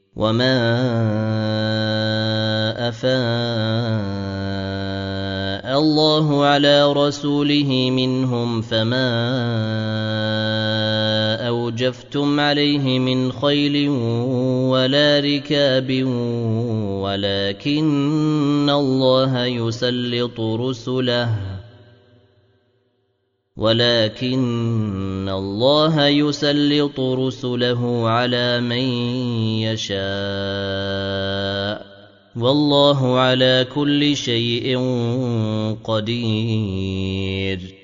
وما أفاء الله على رسوله منهم فما أوجفتم عليه من خيل ولا ركاب ولكن الله يسلط رسله على من يشاء والله على كل شيء قدير